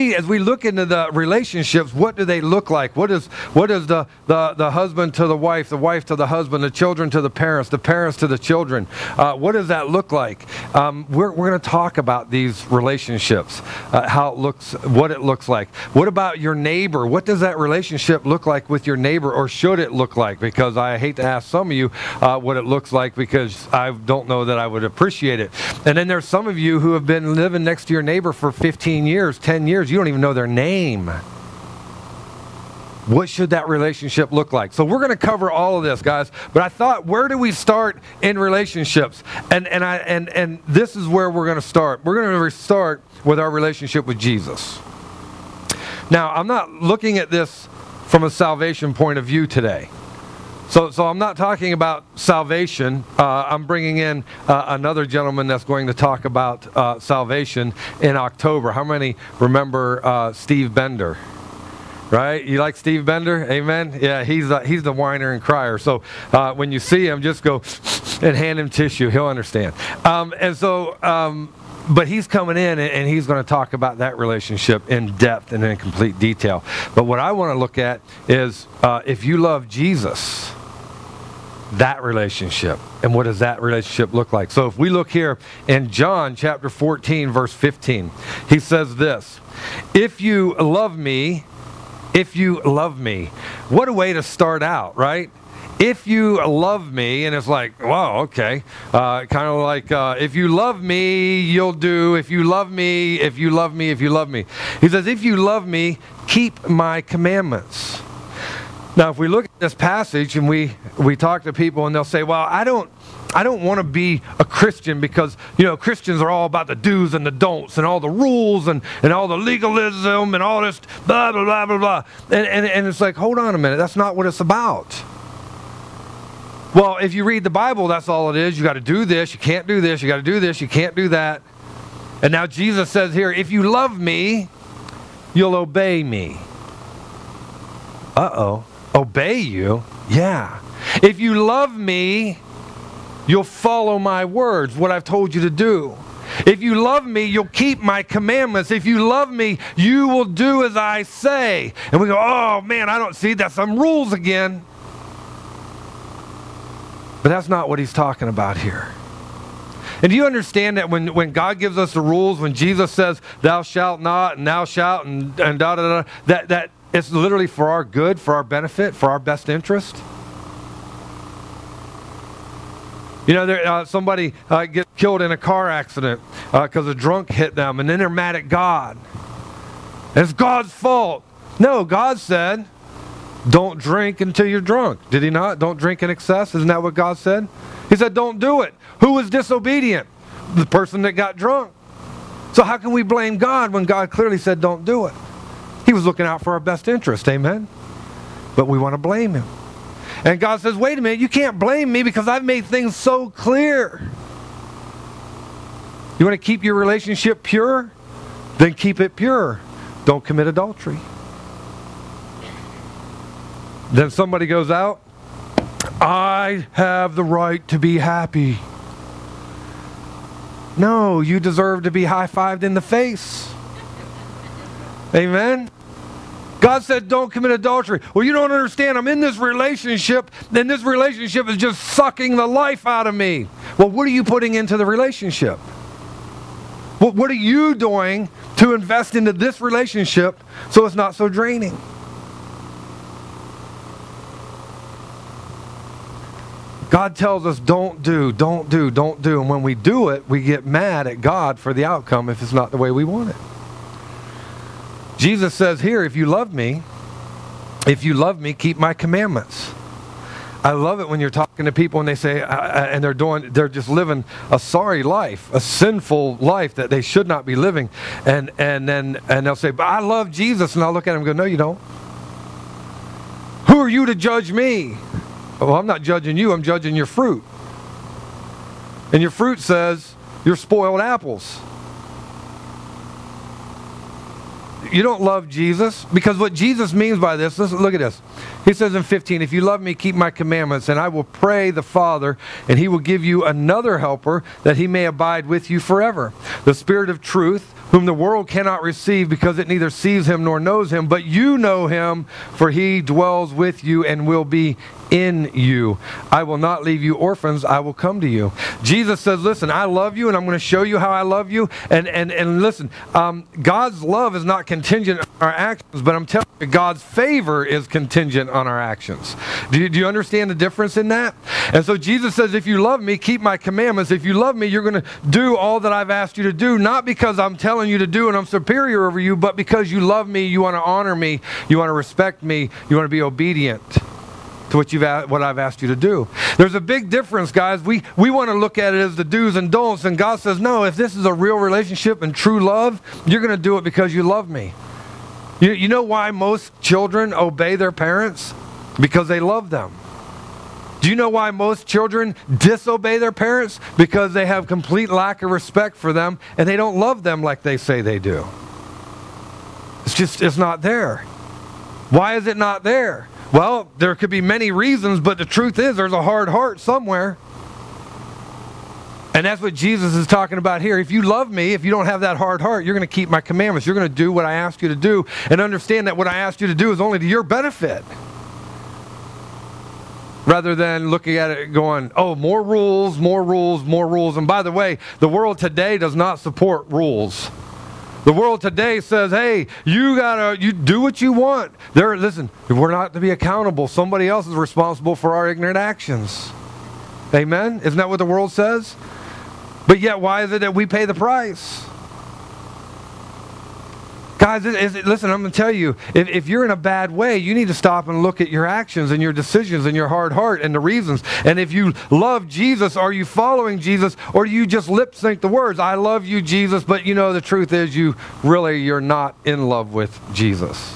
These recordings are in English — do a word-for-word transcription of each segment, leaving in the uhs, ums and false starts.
as we look into the relationships, what do they look like? What is what is the, the, the husband to the wife, the wife to the husband, the children to the parents, the parents to the children? Uh, what does that look like? Um, we're we're going to talk about these relationships, uh, how it looks, what it looks like. What about your neighbor? What does that relationship look like with your neighbor, or should it look like? Because I hate to ask some of you uh, what it looks like, because I don't know that I would appreciate it. And then there's some of you who have been living next to your neighbor for fifteen years, ten years. You don't even know their name. What should that relationship look like? So we're going to cover all of this, guys. But I thought, where do we start in relationships? And and I and and this is where we're going to start. We're going to start with our relationship with Jesus. Now, I'm not looking at this from a salvation point of view today. So, so I'm not talking about salvation. Uh, I'm bringing in uh, another gentleman that's going to talk about uh, salvation in October. How many remember uh, Steve Bender? Right? You like Steve Bender? Amen? Yeah, he's uh, he's the whiner and crier. So uh, when you see him, just go and hand him tissue. He'll understand. Um, and so, um, but he's coming in and, and he's going to talk about that relationship in depth and in complete detail. But what I want to look at is uh, if you love Jesus, that relationship. And what does that relationship look like? So if we look here in John chapter fourteen, verse fifteen, he says this: if you love me, if you love me. What a way to start out, right? If you love me, and it's like, wow, okay. Uh, kind of like, uh, if you love me, you'll do. If you love me, if you love me, if you love me. He says, if you love me, keep my commandments. Now, if we look at this passage and we, we talk to people and they'll say, well, I don't I don't want to be a Christian because, you know, Christians are all about the do's and the don'ts and all the rules and, and all the legalism and all this blah, blah, blah, blah, blah. And, and, and it's like, hold on a minute, that's not what it's about. Well, if you read the Bible, that's all it is. You got to do this, you can't do this, you got to do this, you can't do that. And now Jesus says here, if you love me, you'll obey me. Uh-oh. Obey you? Yeah. If you love me, you'll follow my words, what I've told you to do. If you love me, you'll keep my commandments. If you love me, you will do as I say. And we go, oh man, I don't see, that's some rules again. But that's not what he's talking about here. And do you understand that when, when God gives us the rules, when Jesus says, thou shalt not, and thou shalt, and, and da da da, that, that it's literally for our good, for our benefit, for our best interest? You know, there, uh, somebody uh, gets killed in a car accident because uh, a drunk hit them, and then they're mad at God. And it's God's fault. No, God said, don't drink until you're drunk. Did he not? Don't drink in excess. Isn't that what God said? He said, don't do it. Who was disobedient? The person that got drunk. So how can we blame God when God clearly said, don't do it? He was looking out for our best interest. Amen? But we want to blame him. And God says, wait a minute, you can't blame me because I've made things so clear. You want to keep your relationship pure? Then keep it pure. Don't commit adultery. Then somebody goes out, I have the right to be happy. No, you deserve to be high-fived in the face. Amen? God said, don't commit adultery. Well, you don't understand. I'm in this relationship, and this relationship is just sucking the life out of me. Well, what are you putting into the relationship? What, what are you doing to invest into this relationship so it's not so draining? God tells us, don't do, don't do, don't do. And when we do it, we get mad at God for the outcome if it's not the way we want it. Jesus says here, if you love me, if you love me, keep my commandments. I love it when you're talking to people and they say, uh, and they're doing, they're just living a sorry life, a sinful life that they should not be living. And and then and they'll say, but I love Jesus. And I'll look at them and go, no, you don't. Who are you to judge me? Well, I'm not judging you. I'm judging your fruit. And your fruit says you're spoiled apples. You don't love Jesus, because what Jesus means by this, listen, look at this. He says in fifteen, if you love me, keep my commandments, and I will pray the Father, and he will give you another helper that he may abide with you forever. The Spirit of truth, whom the world cannot receive because it neither sees him nor knows him, but you know him, for he dwells with you and will be in you. I will not leave you orphans, I will come to you. Jesus says, listen, I love you, and I'm going to show you how I love you. And and, and listen, um, God's love is not contingent on our actions, but I'm telling you, God's favor is contingent on our actions. Do you, do you understand the difference in that? And so Jesus says, if you love me, keep my commandments. If you love me, you're going to do all that I've asked you to do, not because I'm telling you to do and I'm superior over you, but because you love me, you want to honor me, you want to respect me, you want to be obedient to what you've a- what I've asked you to do. There's a big difference, guys. We we want to look at it as the do's and don'ts, and God says, no, if this is a real relationship and true love, you're going to do it because you love me. You, you know why most children obey their parents? Because they love them. Do you know why most children disobey their parents? Because they have complete lack of respect for them, and they don't love them like they say they do. It's just, it's not there. Why is it not there? Well, there could be many reasons, but the truth is there's a hard heart somewhere. And that's what Jesus is talking about here. If you love me, if you don't have that hard heart, you're going to keep my commandments. You're going to do what I asked you to do, and understand that what I asked you to do is only to your benefit. Rather than looking at it going, oh, more rules, more rules, more rules. And by the way, the world today does not support rules. The world today says, hey, you gotta, you do what you want. There, listen, we're not to be accountable. Somebody else is responsible for our ignorant actions. Amen? Isn't that what the world says? But yet, why is it that we pay the price? Guys, it, it, listen, I'm going to tell you, if, if you're in a bad way, you need to stop and look at your actions and your decisions and your hard heart and the reasons. And if you love Jesus, are you following Jesus, or do you just lip sync the words? I love you, Jesus, but you know the truth is you really, you're not in love with Jesus.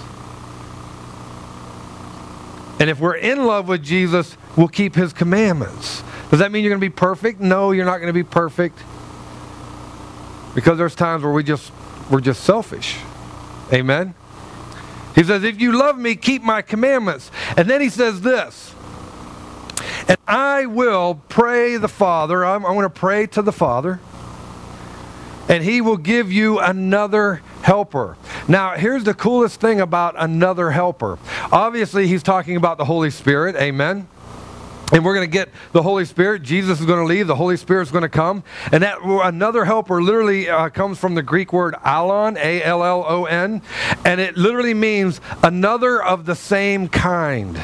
And if we're in love with Jesus, we'll keep his commandments. Does that mean you're going to be perfect? No, you're not going to be perfect. Because there's times where we just, we're just selfish. Amen? He says, if you love me, keep my commandments. And then he says this, and I will pray the Father. I'm, I'm going to pray to the Father, and he will give you another helper. Now, here's the coolest thing about another helper. Obviously, he's talking about the Holy Spirit. Amen? And we're going to get the Holy Spirit. Jesus is going to leave. The Holy Spirit is going to come. And that another helper literally uh, comes from the Greek word allon, A L L O N. And it literally means another of the same kind.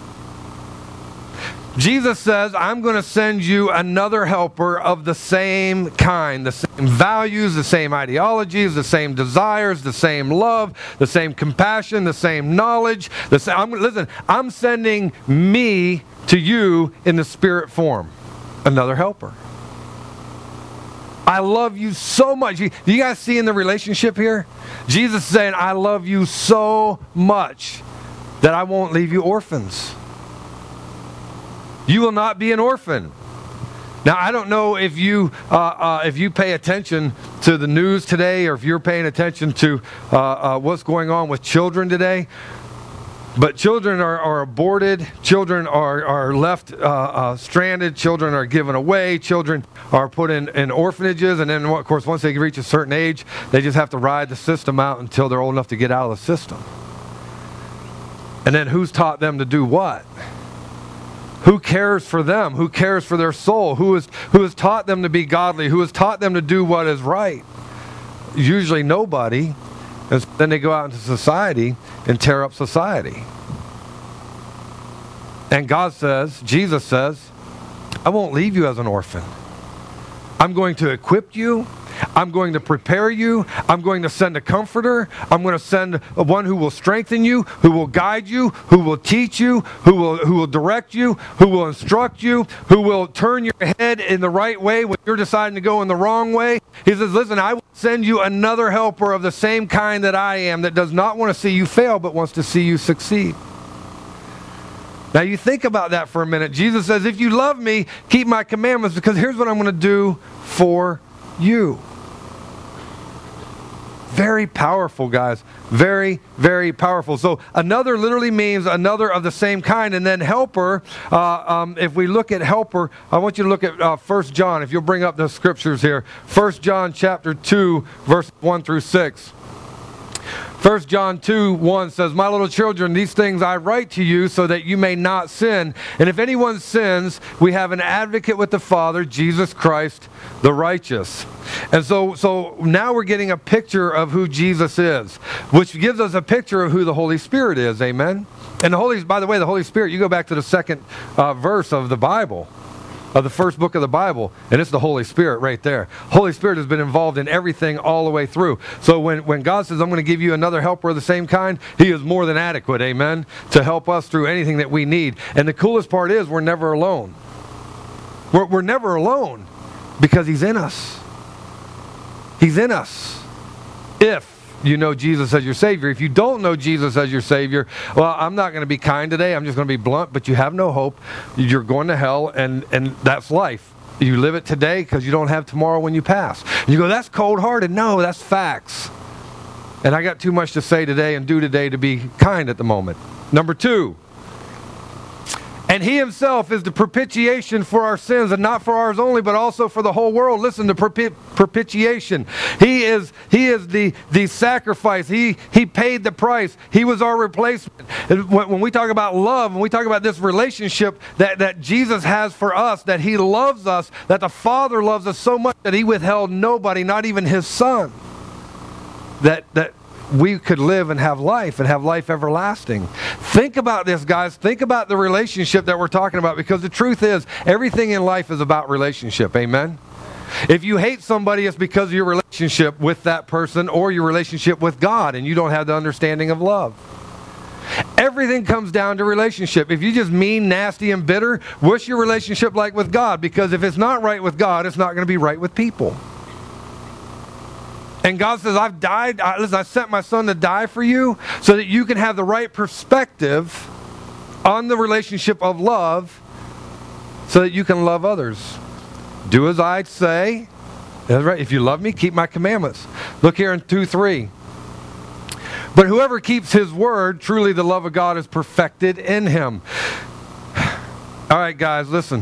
Jesus says, I'm going to send you another helper of the same kind, the same values, the same ideologies, the same desires, the same love, the same compassion, the same knowledge. The same, I'm, listen, I'm sending me to you in the spirit form, another helper. I love you so much. You, do you guys see in the relationship here? Jesus is saying, I love you so much that I won't leave you orphans. You will not be an orphan. Now, I don't know if you uh, uh, if you pay attention to the news today, or if you're paying attention to uh, uh, what's going on with children today. But children are, are aborted. Children are, are left uh, uh, stranded. Children are given away. Children are put in, in orphanages. And then, of course, once they reach a certain age, they just have to ride the system out until they're old enough to get out of the system. And then who's taught them to do what? Who cares for them? Who cares for their soul? Who is, who has taught them to be godly? Who has taught them to do what is right? Usually nobody. And then they go out into society and tear up society. And God says, Jesus says, I won't leave you as an orphan. I'm going to equip you. I'm going to prepare you. I'm going to send a comforter. I'm going to send one who will strengthen you, who will guide you, who will teach you, who will who will direct you, who will instruct you, who will turn your head in the right way when you're deciding to go in the wrong way. He says, listen, I will send you another helper of the same kind that I am, that does not want to see you fail, but wants to see you succeed. Now you think about that for a minute. Jesus says, if you love me, keep my commandments, because here's what I'm going to do for you. Very powerful, guys. Very, very powerful. So another literally means another of the same kind. And then helper, uh, um, if we look at helper, I want you to look at uh, First John. If you'll bring up the scriptures here. First John chapter two, verse one through six. First John two, one says, "My little children, these things I write to you so that you may not sin. And if anyone sins, we have an advocate with the Father, Jesus Christ, the righteous." And so, so now we're getting a picture of who Jesus is, which gives us a picture of who the Holy Spirit is. Amen? And the Holy, by the way, the Holy Spirit, you go back to the second uh, verse of the Bible, of the first book of the Bible, and it's the Holy Spirit right there. Holy Spirit has been involved in everything all the way through. So when, when God says, "I'm going to give you another helper of the same kind," He is more than adequate, amen, to help us through anything that we need. And the coolest part is we're never alone. We're, we're never alone because He's in us. He's in us. If you know Jesus as your Savior. If you don't know Jesus as your Savior, well, I'm not going to be kind today. I'm just going to be blunt, but you have no hope. You're going to hell, and, and that's life. You live it today because you don't have tomorrow when you pass. You go, "That's cold-hearted." No, that's facts. And I got too much to say today and do today to be kind at the moment. Number two. "And He Himself is the propitiation for our sins, and not for ours only, but also for the whole world." Listen to propi- propitiation. He is He is the, the sacrifice. He He paid the price. He was our replacement. And when, when we talk about love, when we talk about this relationship that, that Jesus has for us, that He loves us, that the Father loves us so much that He withheld nobody, not even His Son, that that we could live and have life and have life everlasting. Think about this, guys. Think about the relationship that we're talking about, because the truth is, everything in life is about relationship. Amen? If you hate somebody, it's because of your relationship with that person or your relationship with God, and you don't have the understanding of love. Everything comes down to relationship. If you just mean, nasty, and bitter, what's your relationship like with God? Because if it's not right with God, it's not going to be right with people. And God says, "I've died. I, listen, I sent my Son to die for you so that you can have the right perspective on the relationship of love so that you can love others. Do as I say." That's right. "If you love me, keep my commandments." Look here in two three. "But whoever keeps His word, truly the love of God is perfected in him." All right, guys, listen.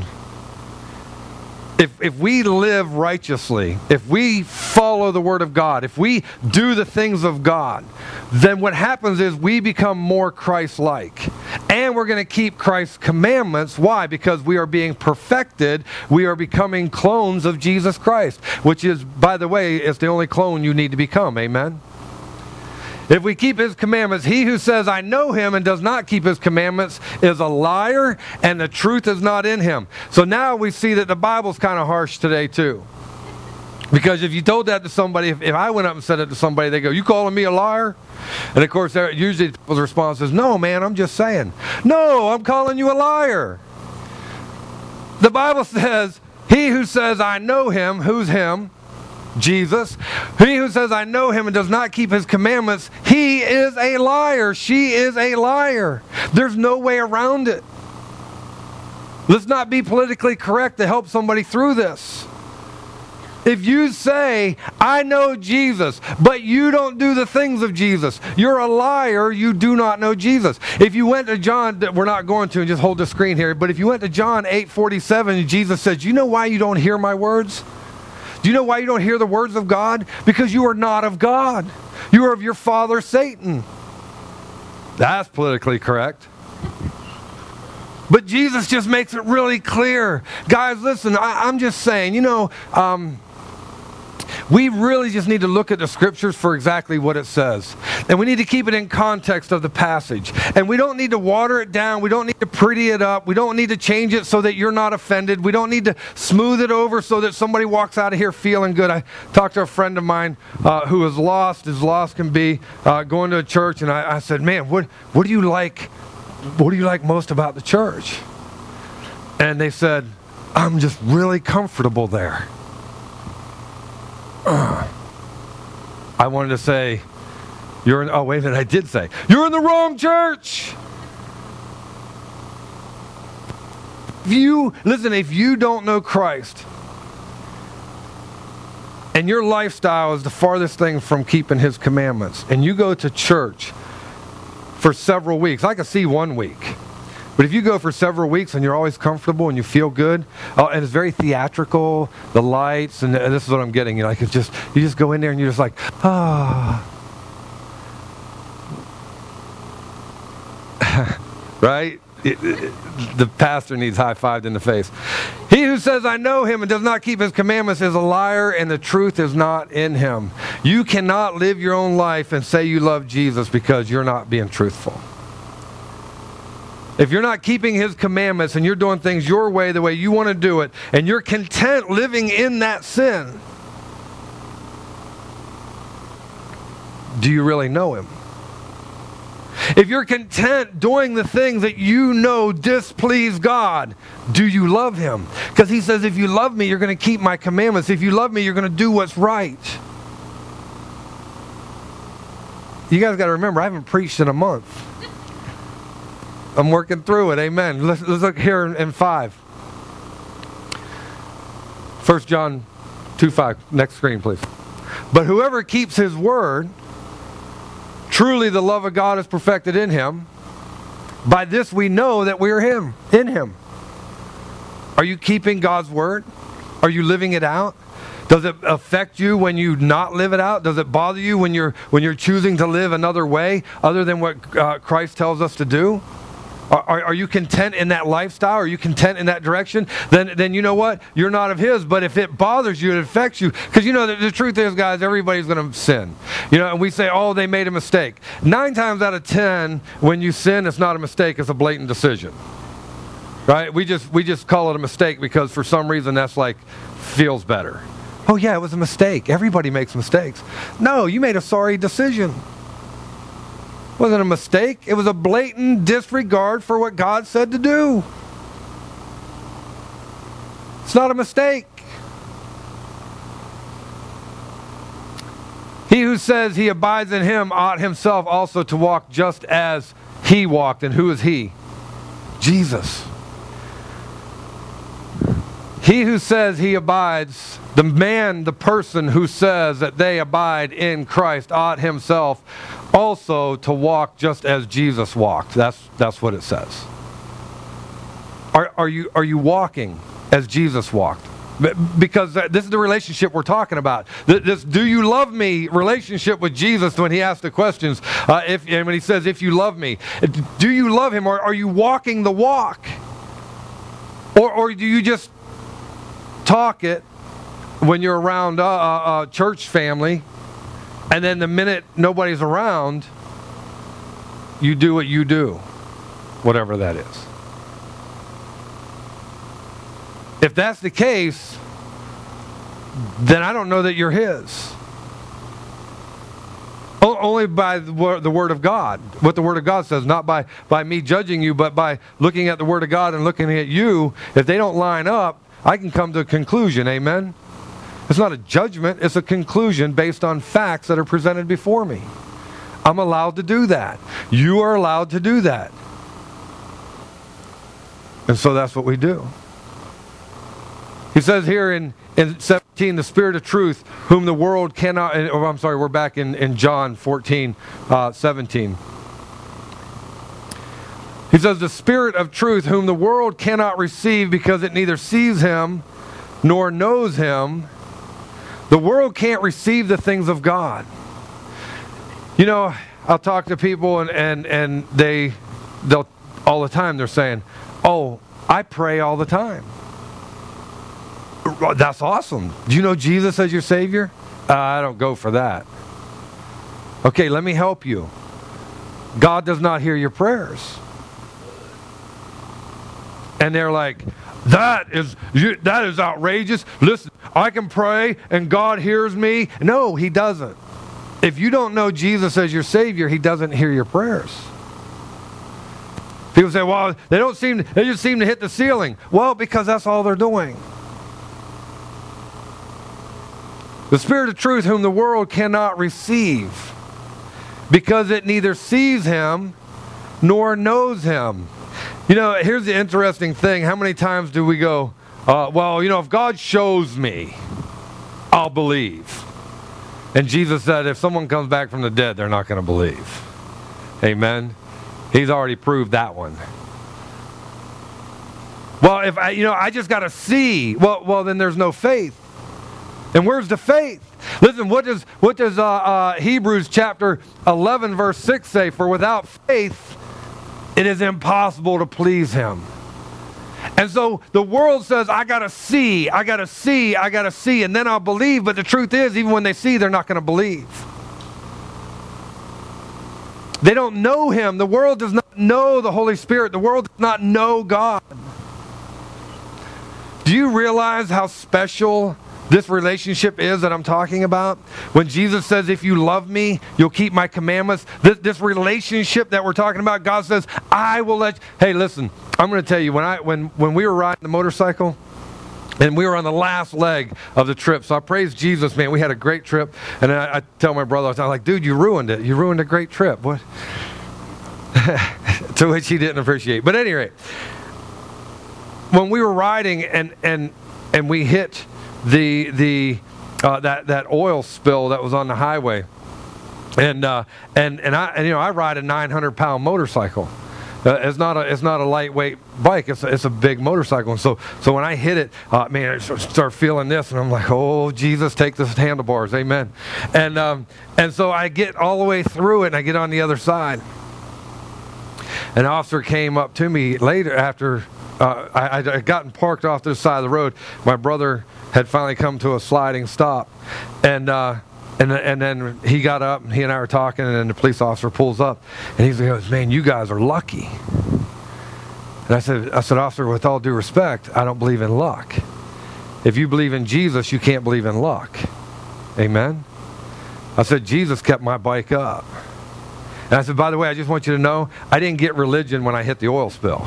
If, if we live righteously, if we follow the Word of God, if we do the things of God, then what happens is we become more Christ-like. And we're going to keep Christ's commandments. Why? Because we are being perfected. We are becoming clones of Jesus Christ, which is, by the way, is the only clone you need to become. Amen? If we keep His commandments, he who says, "I know Him," and does not keep His commandments is a liar, and the truth is not in him. So now we see that the Bible's kind of harsh today too. Because if you told that to somebody, if, if I went up and said it to somebody, they go, "You calling me a liar?" And of course, usually people's response is, "No, man, I'm just saying." No, I'm calling you a liar. The Bible says, he who says, "I know Him," who's Him? Jesus. He who says, "I know Him," and does not keep His commandments, he is a liar. She is a liar. There's no way around it. Let's not be politically correct to help somebody through this. If you say, "I know Jesus," but you don't do the things of Jesus, you're a liar. You do not know Jesus. If you went to John, we're not going to, and just hold the screen here, but if you went to John eight forty-seven, Jesus says, "You know why you don't hear my words? Do you know why you don't hear the words of God? Because you are not of God. You are of your father, Satan." That's politically correct. But Jesus just makes it really clear. Guys, listen, I, I'm just saying, you know, um, we really just need to look at the Scriptures for exactly what it says. And we need to keep it in context of the passage. And we don't need to water it down. We don't need to pretty it up. We don't need to change it so that you're not offended. We don't need to smooth it over so that somebody walks out of here feeling good. I talked to a friend of mine uh, who is lost, as lost can be, uh, going to a church. And I, I said, "Man, what, what do you like? What do you like most about the church?" And they said, "I'm just really comfortable there." Uh, I wanted to say, you're in, oh, wait a minute, I did say, "You're in the wrong church." If you, listen, if you don't know Christ, and your lifestyle is the farthest thing from keeping his commandments, and you go to church for several weeks, I can see one week. But if you go for several weeks and you're always comfortable and you feel good, uh, and it's very theatrical, the lights, and, and this is what I'm getting, you know, like it's just, you just go in there and you're just like, ah. Right? It, it, the pastor needs high-fived in the face. He who says, I know him, and does not keep his commandments is a liar, and the truth is not in him. You cannot live your own life and say you love Jesus because you're not being truthful. If you're not keeping his commandments and you're doing things your way, the way you want to do it, and you're content living in that sin, do you really know him? If you're content doing the things that you know displease God, do you love him? Because he says, if you love me, you're going to keep my commandments. If you love me, you're going to do what's right. You guys got to remember, I haven't preached in a month. I'm working through it. Amen. Let's, let's look here in, in five. First John two five. Next screen, please. But whoever keeps his word, truly the love of God is perfected in him. By this we know that we are him, in him. Are you keeping God's word? Are you living it out? Does it affect you when you not live it out? Does it bother you when you're when you're choosing to live another way other than what uh, Christ tells us to do? Are, are you content in that lifestyle? Are you content in that direction? Then, then you know what? You're not of his. But if it bothers you, it affects you. Because you know, the, the truth is, guys, everybody's going to sin. You know, and we say, oh, they made a mistake. Nine times out of ten, when you sin, it's not a mistake. It's a blatant decision. Right? We just, we just call it a mistake because for some reason that's like, feels better. Oh, yeah, it was a mistake. Everybody makes mistakes. No, you made a sorry decision. It wasn't a mistake. It was a blatant disregard for what God said to do. It's not a mistake. He who says he abides in him ought himself also to walk just as he walked. And who is he? Jesus. He who says he abides, the man, the person who says that they abide in Christ ought himself also to walk just as Jesus walked. That's that's what it says. Are are you are you walking as Jesus walked? Because this is the relationship we're talking about. This "do you love me" relationship with Jesus. When he asked the questions, uh, if and when he says, "If you love me," do you love him, or are you walking the walk, or or do you just talk it when you're around a, a, a church family, and then the minute nobody's around, you do what you do, whatever that is? If that's the case, then I don't know that you're his. O- only by the, wor- the Word of God, what the Word of God says, not by, by me judging you, but by looking at the Word of God and looking at you. If they don't line up, I can come to a conclusion, amen? It's not a judgment, it's a conclusion based on facts that are presented before me. I'm allowed to do that. You are allowed to do that. And so that's what we do. He says here in, in seventeen, the Spirit of truth, whom the world cannot, oh, I'm sorry, we're back in, in John fourteen, uh, seventeen. He says, the Spirit of truth, whom the world cannot receive because it neither sees him nor knows him. The world can't receive the things of God. You know, I'll talk to people and, and, and they, they'll, all the time they're saying, oh, I pray all the time. That's awesome. Do you know Jesus as your Savior? Uh, I don't go for that. Okay, let me help you. God does not hear your prayers. And they're like, that is you, that is outrageous. Listen, I can pray and God hears me. No, he doesn't. If you don't know Jesus as your Savior, he doesn't hear your prayers. People say, well, they don't seem, they just seem to hit the ceiling. Well, because that's all they're doing. The Spirit of truth, whom the world cannot receive, because it neither sees him nor knows him. You know, here's the interesting thing. How many times do we go, uh, well, you know, if God shows me, I'll believe. And Jesus said, if someone comes back from the dead, they're not going to believe. Amen. He's already proved that one. Well, if I, you know, I just got to see. Well, well, then there's no faith. And where's the faith? Listen, what does what does uh, uh, Hebrews chapter eleven verse six say? For without faith, it is impossible to please Him. And so the world says, I got to see, I got to see, I got to see, and then I'll believe. But the truth is, even when they see, they're not going to believe. They don't know Him. The world does not know the Holy Spirit. The world does not know God. Do you realize how special this relationship is that I'm talking about? When Jesus says, if you love me, you'll keep my commandments. This, this relationship that we're talking about, God says, I will let you. Hey, listen, I'm going to tell you, when I when when we were riding the motorcycle, and we were on the last leg of the trip, so I praise Jesus, man. We had a great trip. And I, I tell my brother, I was like, dude, you ruined it. You ruined a great trip. What? To which he didn't appreciate. But at any rate, when we were riding and and and we hit the the uh, that that oil spill that was on the highway, and uh, and and I and, you know I ride a nine hundred pound motorcycle. Uh, it's not a it's not a lightweight bike. It's a, it's a big motorcycle. And so so when I hit it, uh, man, I start feeling this, and I'm like, oh Jesus, take the handlebars, amen. And um, and so I get all the way through it, and I get on the other side. An officer came up to me later after uh, I had gotten parked off to the side of the road. My brother had finally come to a sliding stop, and uh, and and then he got up, and he and I were talking, and then the police officer pulls up, and he goes, "Man, you guys are lucky." And I said, "I said, officer, with all due respect, I don't believe in luck. If you believe in Jesus, you can't believe in luck." Amen. I said, Jesus kept my bike up. And I said, by the way, I just want you to know, I didn't get religion when I hit the oil spill.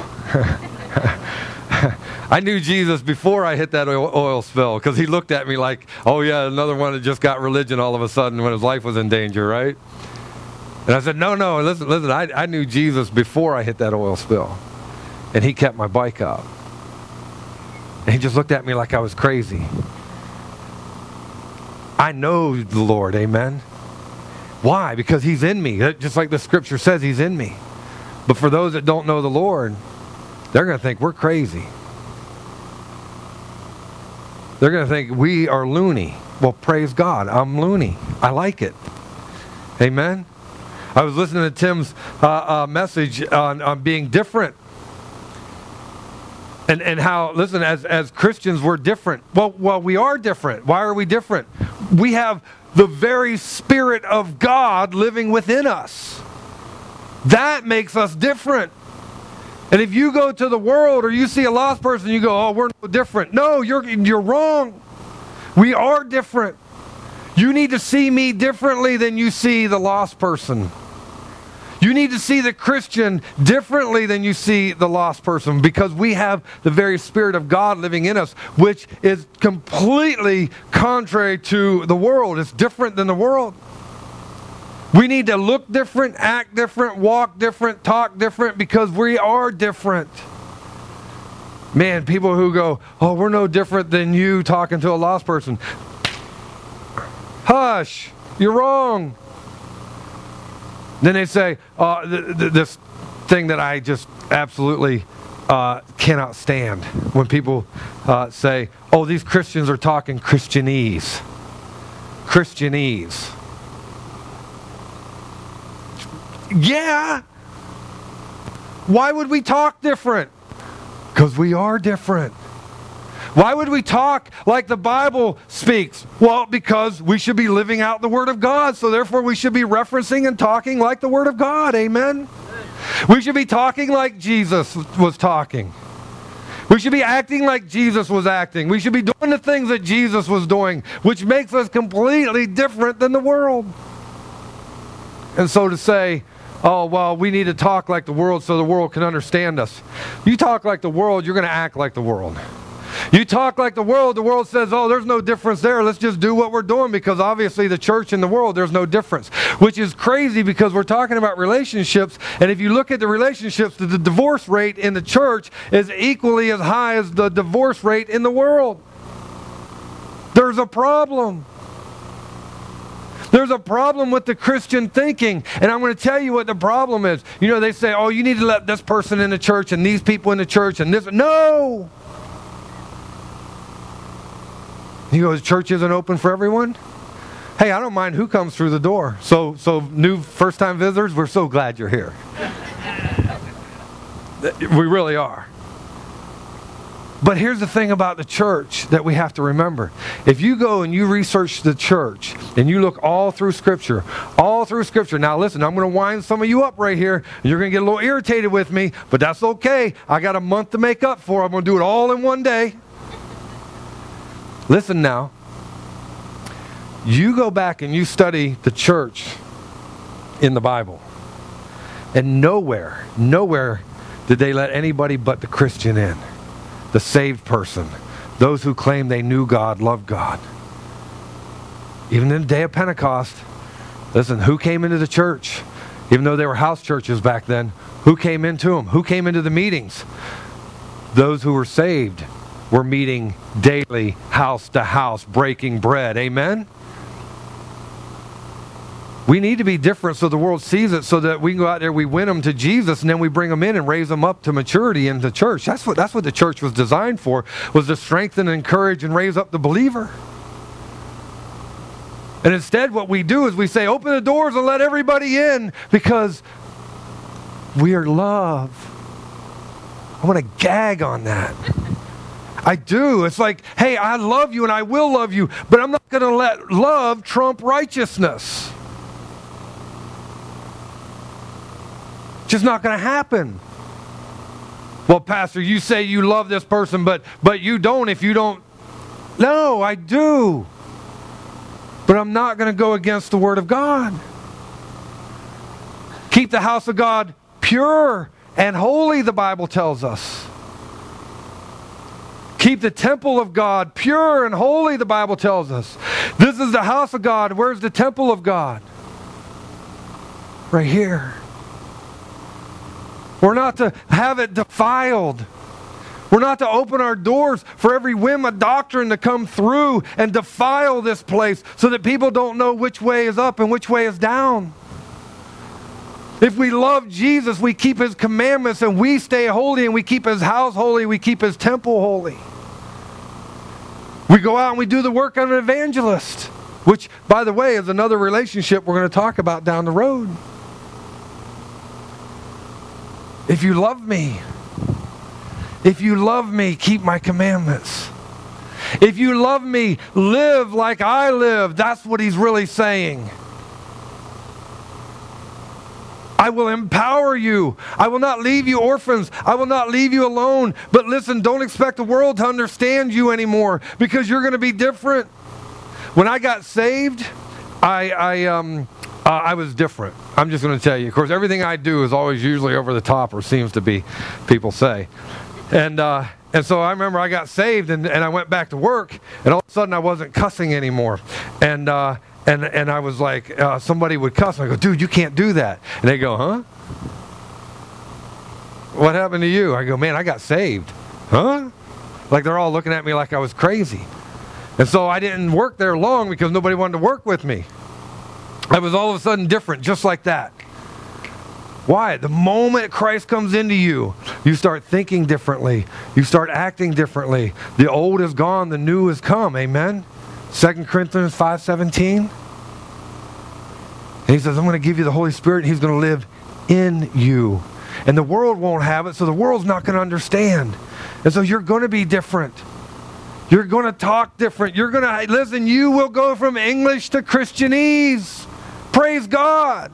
I knew Jesus before I hit that oil, oil spill, because he looked at me like, oh yeah, another one that just got religion all of a sudden when his life was in danger, right? And I said, no, no, listen, listen, I, I knew Jesus before I hit that oil spill. And he kept my bike up. And he just looked at me like I was crazy. I know the Lord, amen? Why? Because he's in me. Just like the scripture says, he's in me. But for those that don't know the Lord, they're going to think we're crazy. They're going to think we are loony. Well, praise God, I'm loony. I like it. Amen? I was listening to Tim's uh, uh, message on, on being different. And and how, listen, as, as Christians, we're different. Well, well, we are different. Why are we different? We have the very Spirit of God living within us. That makes us different. And if you go to the world or you see a lost person, you go, oh, we're no different. No, you're you're wrong. We are different. You need to see me differently than you see the lost person. You need to see the Christian differently than you see the lost person, because we have the very Spirit of God living in us, which is completely contrary to the world. It's different than the world. We need to look different, act different, walk different, talk different, because we are different. Man, people who go, oh, we're no different than you talking to a lost person. Hush, you're wrong. Then they say, uh, th- th- this thing that I just absolutely uh, cannot stand. When people uh, say, oh, these Christians are talking Christianese. Christianese. Yeah. Why would we talk different? Because we are different. Why would we talk like the Bible speaks? Well, because we should be living out the Word of God, so therefore we should be referencing and talking like the Word of God. Amen? We should be talking like Jesus was talking. We should be acting like Jesus was acting. We should be doing the things that Jesus was doing, which makes us completely different than the world. And so to say, oh, well, we need to talk like the world so the world can understand us. You talk like the world, you're going to act like the world. You talk like the world, the world says, oh, there's no difference there. Let's just do what we're doing, because obviously the church and the world, there's no difference. Which is crazy, because we're talking about relationships, and if you look at the relationships, the, the divorce rate in the church is equally as high as the divorce rate in the world. There's a problem. There's a problem with the Christian thinking. And I'm going to tell you what the problem is. You know, they say, oh, you need to let this person in the church and these people in the church and this. No! You go, the church isn't open for everyone? Hey, I don't mind who comes through the door. So, so new first-time visitors, we're so glad you're here. We really are. But here's the thing about the church that we have to remember. If you go and you research the church and you look all through Scripture, all through Scripture. Now listen, I'm going to wind some of you up right here. You're going to get a little irritated with me, but that's okay. I got a month to make up for it. I'm going to do it all in one day. Listen now. You go back and you study the church in the Bible. And nowhere, nowhere did they let anybody but the Christian in. The saved person. Those who claim they knew God, loved God. Even in the day of Pentecost, listen, who came into the church? Even though they were house churches back then, who came into them? Who came into the meetings? Those who were saved were meeting daily, house to house, breaking bread. Amen? We need to be different so the world sees it, so that we can go out there, we win them to Jesus, and then we bring them in and raise them up to maturity in the church. That's what, that's what the church was designed for, was to strengthen, encourage, and raise up the believer. And instead what we do is we say, open the doors and let everybody in, because we are love. I want to gag on that. I do. It's like, hey, I love you and I will love you, but I'm not going to let love trump righteousness. Just not going to happen. Well, Pastor, you say you love this person, but but you don't if you don't. No, I do. But I'm not going to go against the Word of God. Keep the house of God pure and holy, the Bible tells us. Keep the temple of God pure and holy, the Bible tells us. This is the house of God. Where's the temple of God? Right here. We're not to have it defiled. We're not to open our doors for every whim of doctrine to come through and defile this place so that people don't know which way is up and which way is down. If we love Jesus, we keep His commandments and we stay holy, and we keep His house holy, we keep His temple holy. We go out and we do the work of an evangelist, which, by the way, is another relationship we're going to talk about down the road. If you love me, if you love me, keep my commandments. If you love me, live like I live. That's what He's really saying. I will empower you. I will not leave you orphans. I will not leave you alone. But listen, don't expect the world to understand you anymore, because you're going to be different. When I got saved, I, I um. Uh, I was different. I'm just going to tell you. Of course, everything I do is always usually over the top, or seems to be, people say. And uh, and so I remember I got saved, and, and I went back to work, and all of a sudden I wasn't cussing anymore. And uh, and and I was like, uh, somebody would cuss, and I go, dude, you can't do that. And they go, huh? What happened to you? I go, man, I got saved. Huh? Like they're all looking at me like I was crazy. And so I didn't work there long because nobody wanted to work with me. I was all of a sudden different, just like that. Why? The moment Christ comes into you, you start thinking differently. You start acting differently. The old is gone, the new has come. Amen? Second Corinthians five seventeen. And he says, I'm going to give you the Holy Spirit, and He's going to live in you. And the world won't have it, so the world's not going to understand. And so you're going to be different. You're going to talk different. You're going to, listen, you will go from English to Christianese. Praise God.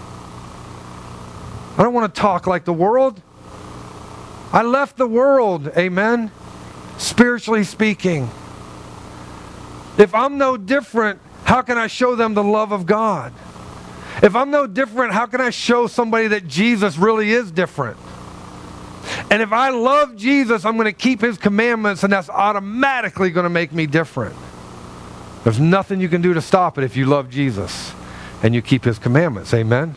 I don't want to talk like the world. I left the world, amen, spiritually speaking. If I'm no different, how can I show them the love of God? If I'm no different, how can I show somebody that Jesus really is different? And if I love Jesus, I'm going to keep His commandments, and that's automatically going to make me different. There's nothing you can do to stop it if you love Jesus and you keep His commandments. Amen?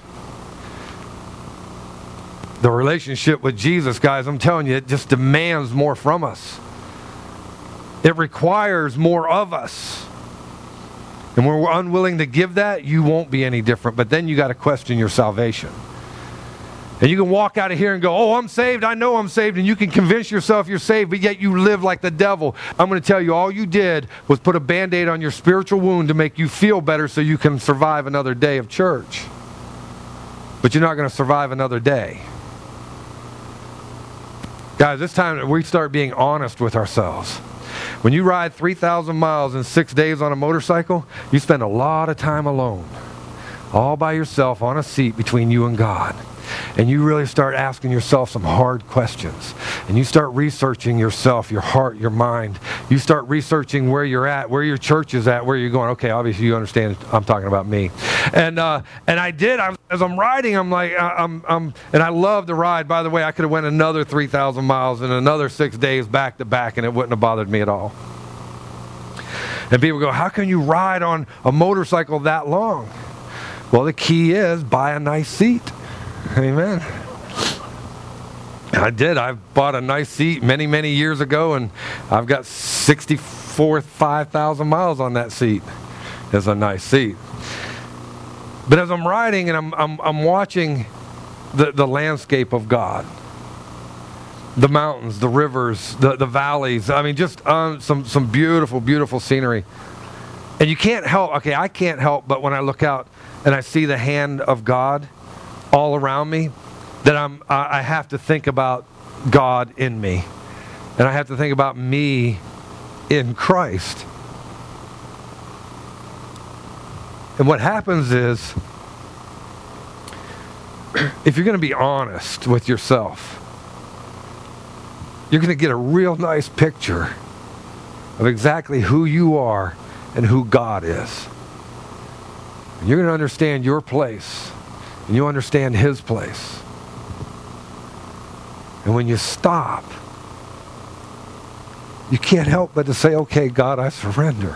The relationship with Jesus, guys, I'm telling you, it just demands more from us. It requires more of us. And when we're unwilling to give that, you won't be any different. But then you got to question your salvation. And you can walk out of here and go, oh, I'm saved. I know I'm saved. And you can convince yourself you're saved, but yet you live like the devil. I'm going to tell you, all you did was put a Band-Aid on your spiritual wound to make you feel better so you can survive another day of church. But you're not going to survive another day. Guys, it's time that we start being honest with ourselves. When you ride three thousand miles in six days on a motorcycle, you spend a lot of time alone, all by yourself on a seat between you and God. And you really start asking yourself some hard questions. And you start researching yourself, your heart, your mind. You start researching where you're at, where your church is at, where you're going. Okay, obviously you understand I'm talking about me. And uh, and I did. I, as I'm riding, I'm like, I'm, I'm, and I love to ride. By the way, I could have went another three thousand miles in another six days back to back, and it wouldn't have bothered me at all. And people go, how can you ride on a motorcycle that long? Well, the key is buy a nice seat. Amen. I did. I bought a nice seat many, many years ago, and I've got sixty-four, five thousand miles on that seat. It's a nice seat. But as I'm riding and I'm I'm, I'm watching the, the landscape of God, the mountains, the rivers, the, the valleys, I mean, just um, some, some beautiful, beautiful scenery. And you can't help, okay, I can't help but when I look out and I see the hand of God all around me, that I'm, I have to think about God in me. And I have to think about me in Christ. And what happens is, if you're going to be honest with yourself, you're going to get a real nice picture of exactly who you are and who God is. And you're going to understand your place. And you understand His place. And when you stop, you can't help but to say, okay, God, I surrender.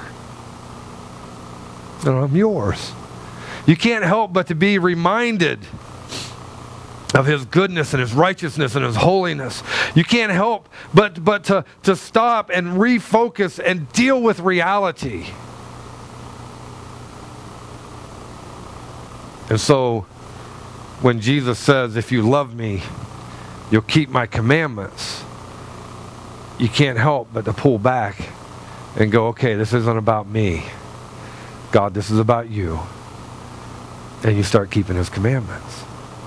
And I'm yours. You can't help but to be reminded of His goodness and His righteousness and His holiness. You can't help but, but to, to stop and refocus and deal with reality. And so, when Jesus says, if you love me, you'll keep my commandments, you can't help but to pull back and go, okay, this isn't about me. God, this is about you. And you start keeping His commandments.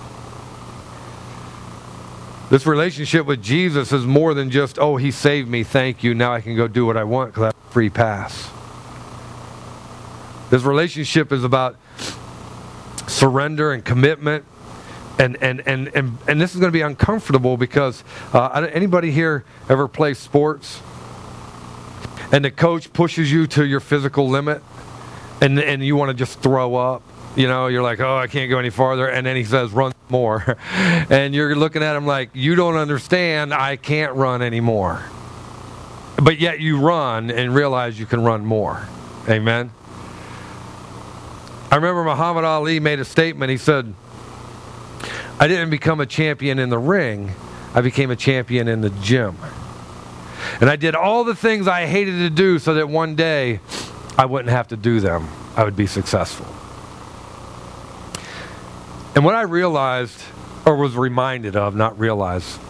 This relationship with Jesus is more than just, oh, He saved me, thank you, now I can go do what I want because I have a free pass. This relationship is about surrender and commitment. And and, and, and and this is going to be uncomfortable because uh, anybody here ever play sports? And the coach pushes you to your physical limit, and and you want to just throw up. You know, you're like, oh, I can't go any farther. And then he says, run more. And you're looking at him like, you don't understand, I can't run anymore. But yet you run and realize you can run more. Amen? I remember Muhammad Ali made a statement. He said, I didn't become a champion in the ring. I became a champion in the gym. And I did all the things I hated to do so that one day I wouldn't have to do them. I would be successful. And what I realized, or was reminded of, not realized,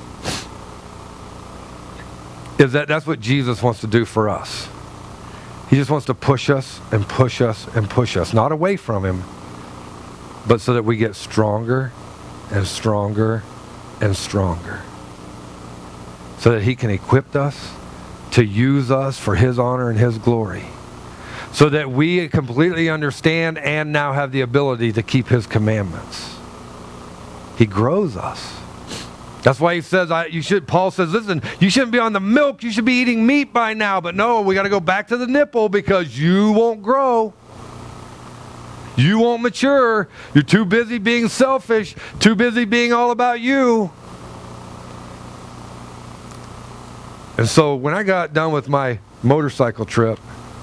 is that that's what Jesus wants to do for us. He just wants to push us and push us and push us. Not away from Him, but so that we get stronger and stronger and stronger. So that He can equip us to use us for His honor and His glory. So that we completely understand and now have the ability to keep His commandments. He grows us. That's why he says, I, you should. Paul says, listen, you shouldn't be on the milk. You should be eating meat by now. But no, we got to go back to the nipple because you won't grow. You won't mature. You're too busy being selfish, too busy being all about you. And so when I got done with my motorcycle trip,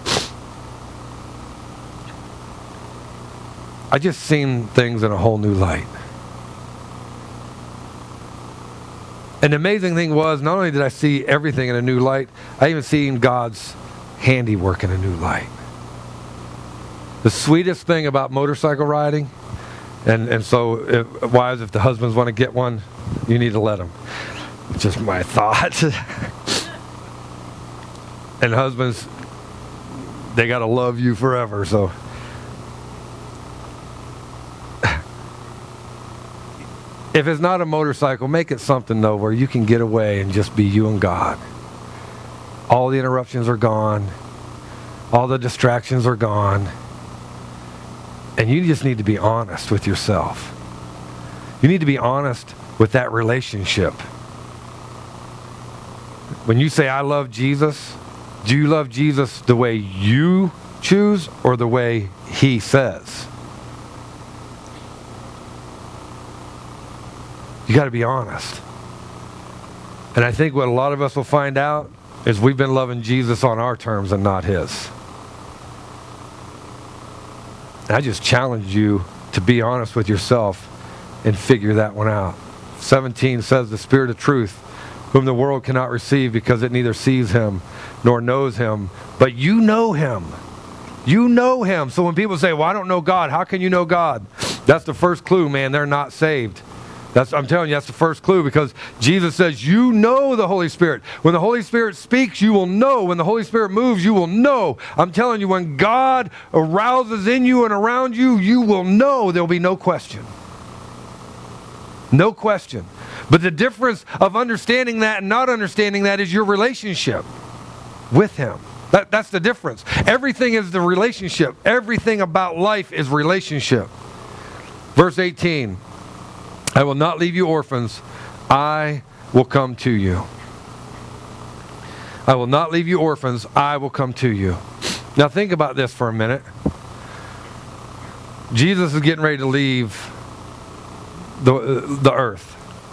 I just seen things in a whole new light. And the amazing thing was, not only did I see everything in a new light, I even seen God's handiwork in a new light. The sweetest thing about motorcycle riding, and, and so if, wives, if the husbands want to get one, you need to let them. Just my thought. And husbands, they got to love you forever, so. If it's not a motorcycle, make it something, though, where you can get away and just be you and God. All the interruptions are gone. All the distractions are gone. And you just need to be honest with yourself. You need to be honest with that relationship. When you say, I love Jesus, do you love Jesus the way you choose or the way he says? You got to be honest. And I think what a lot of us will find out is we've been loving Jesus on our terms and not his. And I just challenge you to be honest with yourself and figure that one out. seventeen says, the Spirit of truth, whom the world cannot receive because it neither sees him nor knows him, but you know him. You know him. So when people say, well, I don't know God, how can you know God? That's the first clue, man. They're not saved. That's, I'm telling you, that's the first clue, because Jesus says, you know the Holy Spirit. When the Holy Spirit speaks, you will know. When the Holy Spirit moves, you will know. I'm telling you, when God arouses in you and around you, you will know. There will be no question. No question. But the difference of understanding that and not understanding that is your relationship with him. That, that's the difference. Everything is the relationship. Everything about life is relationship. Verse eighteen. I will not leave you orphans. I will come to you. I will not leave you orphans. I will come to you. Now think about this for a minute. Jesus is getting ready to leave the, uh, the earth.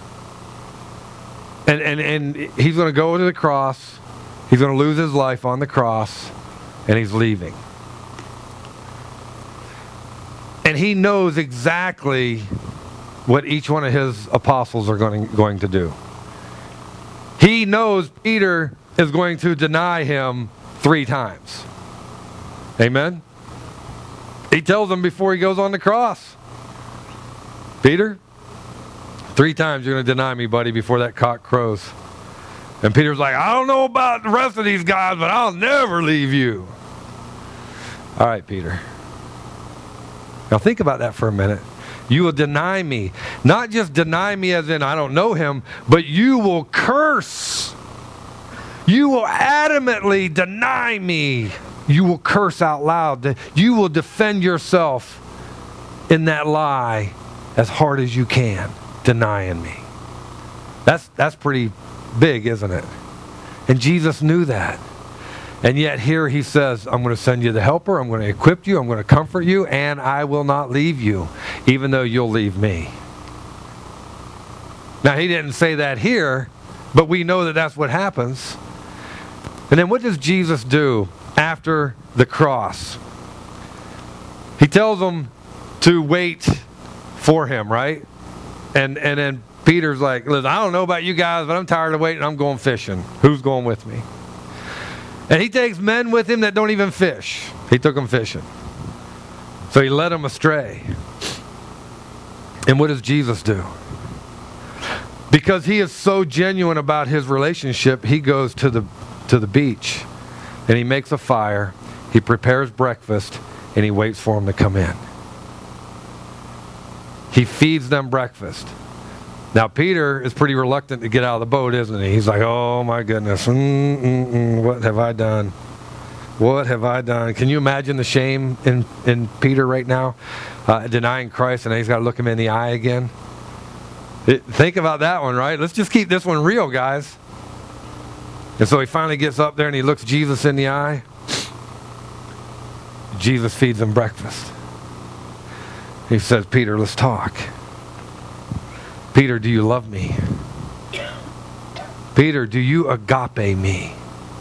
And, and, and he's going to go to the cross. He's going to lose his life on the cross. And he's leaving. And he knows exactly what each one of his apostles are going, going to do. He knows Peter is going to deny him three times. Amen? He tells him before he goes on the cross, Peter, three times you're going to deny me, buddy, before that cock crows. And Peter's like, I don't know about the rest of these guys, but I'll never leave you. All right, Peter. Now think about that for a minute. You will deny me. Not just deny me as in I don't know him, but you will curse. You will adamantly deny me. You will curse out loud. You will defend yourself in that lie as hard as you can, denying me. That's, that's pretty big, isn't it? And Jesus knew that. And yet here he says, I'm going to send you the helper, I'm going to equip you, I'm going to comfort you, and I will not leave you, even though you'll leave me. Now he didn't say that here, but we know that that's what happens. And then what does Jesus do after the cross? He tells them to wait for him, right? And, and then Peter's like, listen, I don't know about you guys, but I'm tired of waiting, I'm going fishing. Who's going with me? And he takes men with him that don't even fish. He took them fishing. So he led them astray. And what does Jesus do? Because he is so genuine about his relationship, he goes to the to the beach and he makes a fire, he prepares breakfast, and he waits for them to come in. He feeds them breakfast. Now, Peter is pretty reluctant to get out of the boat, isn't he? He's like, oh, my goodness. Mm, mm, mm, what have I done? What have I done? Can you imagine the shame in, in Peter right now? Uh, denying Christ, and then he's got to look him in the eye again. It, think about that one, right? Let's just keep this one real, guys. And so he finally gets up there and he looks Jesus in the eye. Jesus feeds him breakfast. He says, Peter, let's talk. Peter, do you love me? Peter, do you agape me?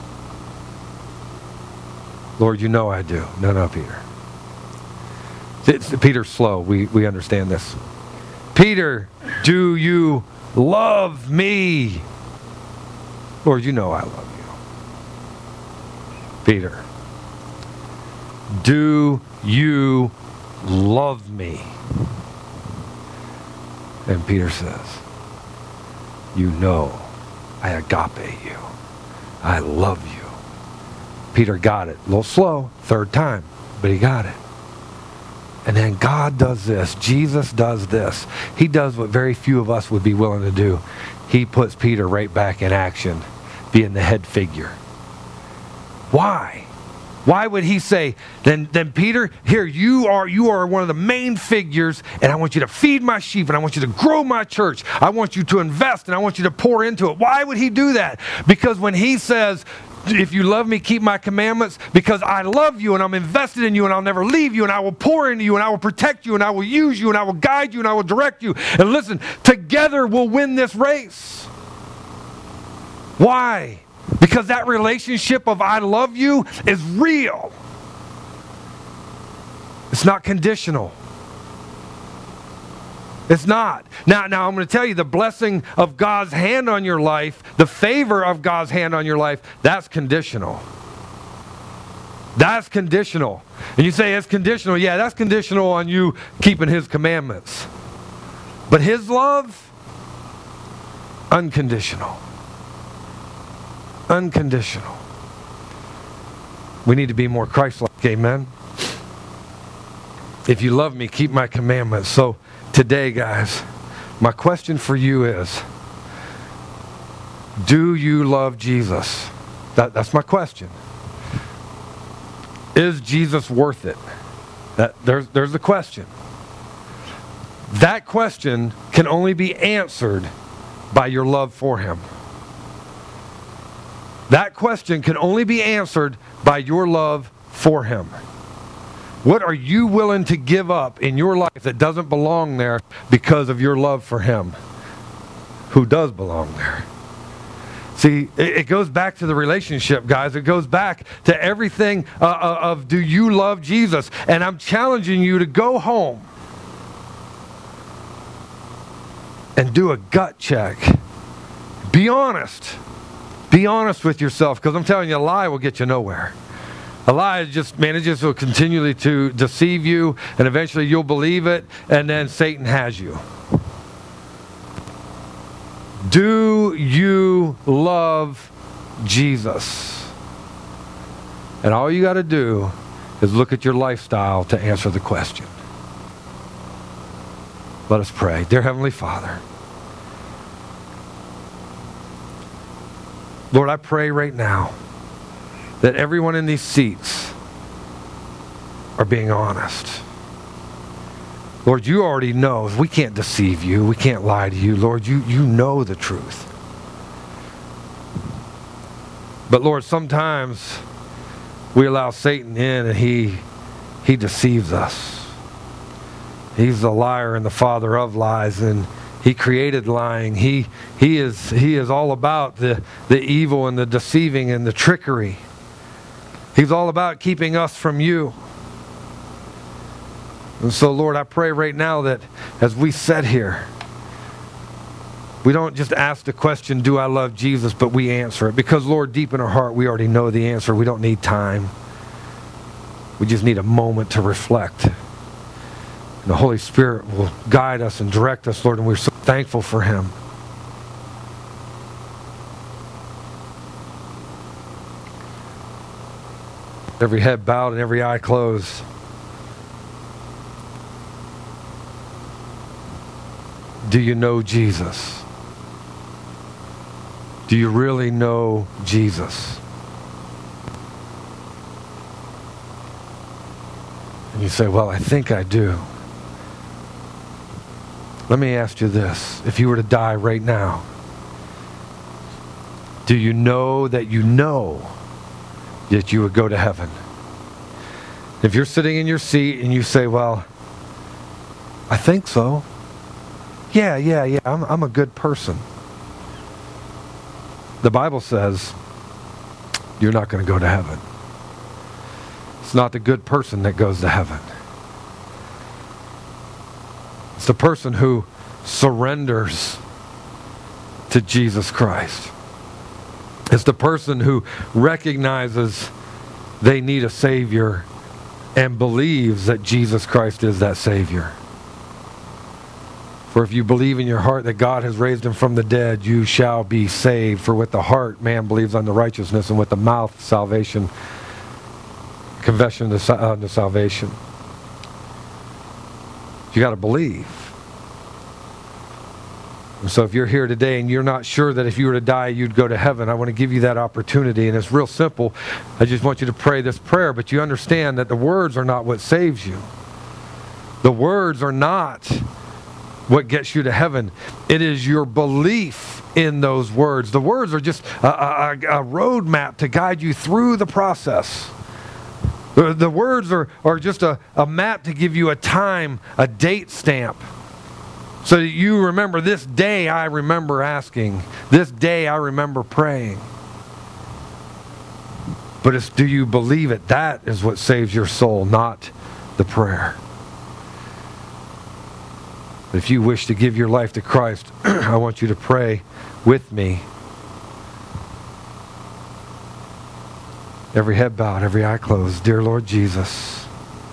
Lord, you know I do. No, no, Peter. It's, Peter's slow. We, we understand this. Peter, Do you love me? Lord, you know I love you. Peter, do you love me? And Peter says, you know I agape you. I love you. Peter got it. A little slow, third time, but he got it. And then God does this. Jesus does this. He does what very few of us would be willing to do. He puts Peter right back in action, being the head figure. Why? Why would he say, then, then Peter, here, you are, you are one of the main figures, and I want you to feed my sheep, and I want you to grow my church. I want you to invest, and I want you to pour into it. Why would he do that? Because when he says, if you love me, keep my commandments, because I love you, and I'm invested in you, and I'll never leave you, and I will pour into you, and I will protect you, and I will use you, and I will guide you, and I will direct you. And listen, together we'll win this race. Why? Because that relationship of I love you is real. It's not conditional. It's not. Now, now I'm going to tell you, the blessing of God's hand on your life, the favor of God's hand on your life, that's conditional. That's conditional. And you say it's conditional. Yeah, that's conditional on you keeping His commandments. But His love, unconditional. Unconditional. We need to be more Christ-like, amen? If you love me, keep my commandments. So today, guys, my question for you is, do you love Jesus? That, that's my question. Is Jesus worth it? That, there's, there's the question. That question can only be answered by your love for Him. That question can only be answered by your love for Him. What are you willing to give up in your life that doesn't belong there because of your love for Him, who does belong there? See, it goes back to the relationship, guys. It goes back to everything uh, of do you love Jesus? And I'm challenging you to go home and do a gut check. Be honest. Be honest with yourself, because I'm telling you, a lie will get you nowhere. A lie just manages to continually to deceive you, and eventually you'll believe it, and then Satan has you. Do you love Jesus? And all you got to do is look at your lifestyle to answer the question. Let us pray. Dear Heavenly Father, Lord, I pray right now that everyone in these seats are being honest. Lord, you already know. We can't deceive you. We can't lie to you. Lord, you, you know the truth. But Lord, sometimes we allow Satan in and he, he deceives us. He's the liar and the father of lies, and he created lying. He, he, is, he is all about the, the evil and the deceiving and the trickery. He's all about keeping us from you. And so, Lord, I pray right now that as we sit here, we don't just ask the question, do I love Jesus, but we answer it. Because, Lord, deep in our heart, we already know the answer. We don't need time. We just need a moment to reflect. And the Holy Spirit will guide us and direct us, Lord, and we're so thankful for Him. Every head bowed and every eye closed. Do you know Jesus? Do you really know Jesus? And you say, well, I think I do. Let me ask you this. If you were to die right now, do you know that you know that you would go to heaven? If you're sitting in your seat and you say, well, I think so. Yeah, yeah, yeah, I'm, I'm a good person. The Bible says you're not going to go to heaven. It's not the good person that goes to heaven. It's the person who surrenders to Jesus Christ. It's the person who recognizes they need a Savior and believes that Jesus Christ is that Savior. For if you believe in your heart that God has raised him from the dead, you shall be saved. For with the heart man believes unto righteousness, and with the mouth salvation, confession unto salvation. You got to believe. And so if you're here today and you're not sure that if you were to die you'd go to heaven, I want to give you that opportunity. And it's real simple. I just want you to pray this prayer, but you understand that the words are not what saves you. The words are not what gets you to heaven. It is your belief in those words. The words are just a, a, a roadmap to guide you through the process. The, the words are, are just a, a map to give you a time, a date stamp. So that you remember, this day I remember asking. This day I remember praying. But it's, do you believe it? That is what saves your soul, not the prayer. If you wish to give your life to Christ, I want you to pray with me. Every head bowed, every eye closed. Dear Lord Jesus,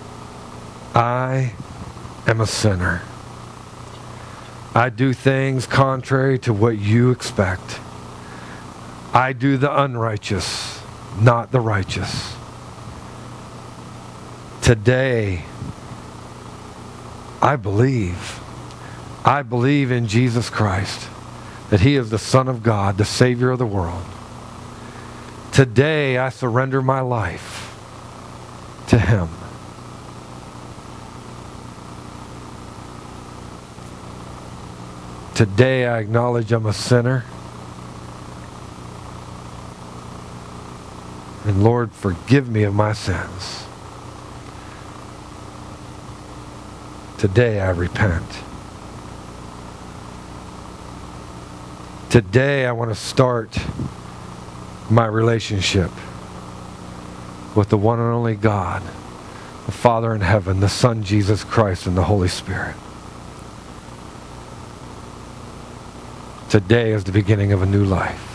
I am a sinner. I do things contrary to what you expect. I do the unrighteous, not the righteous. Today, I believe. I believe in Jesus Christ, that he is the Son of God, the Savior of the world. Today, I surrender my life to him. Today, I acknowledge I'm a sinner. And Lord, forgive me of my sins. Today, I repent. Today, I want to start my relationship with the one and only God, the Father in heaven, the Son, Jesus Christ, and the Holy Spirit. Today is the beginning of a new life.